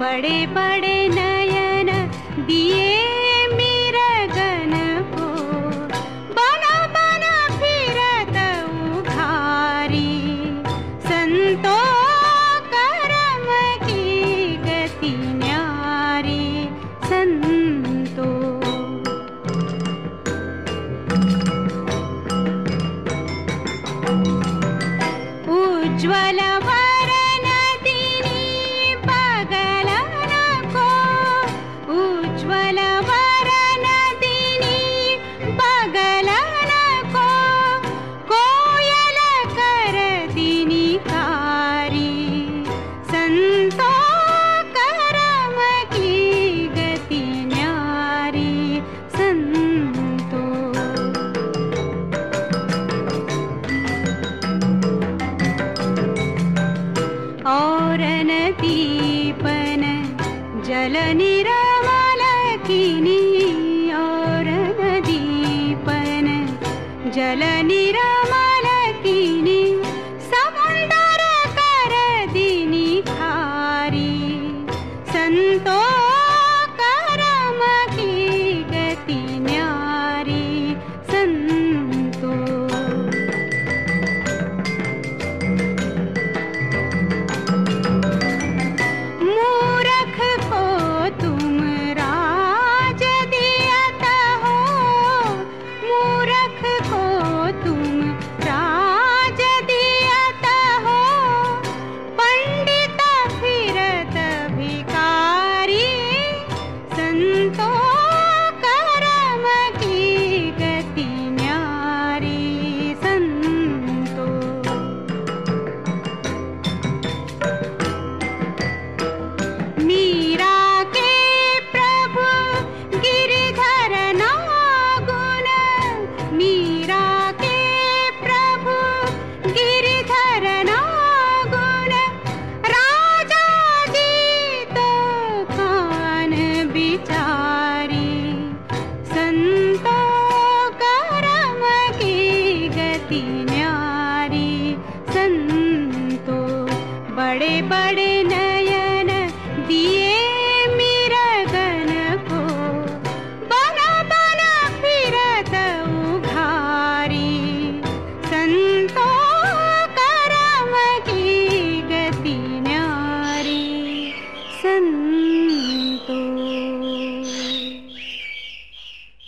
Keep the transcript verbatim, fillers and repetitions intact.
बड़े बड़े नयन दिए मिरगन को, बन बन फिरत उघारी। संतो करम की गति न्यारी, संतो। उज्ज्वल वरन दीनी बगलन को, उज्ज्वल वरन दीनी बगलन को, कोयल कर दीनी कारी। संतो करम की गति न्यारी, संतो। और नदीपन जल निरमल कीनी, और नदीपन जल निरमल कीनी। समुंदर कर दीनी खारी, संतो करम की गति न्यारी, संतो। मूरख को तुम राज दियत हो, मूरख को तुम राज दियत हो। पंडित फिरत भिकारी, संतो करम की गति न्यारी, संतो। मीरा के प्रभु गिरिधर नागुन, मीरा के प्रभु गिरिधर नागुन। राजा जी तो कान बिचारी, संतो करम की गति न्यारी, संतो। बड़े बड़े नयन दिए मिरगन को, बन बन फिरत उघारी। संतो करम की गति न्यारी, संतो।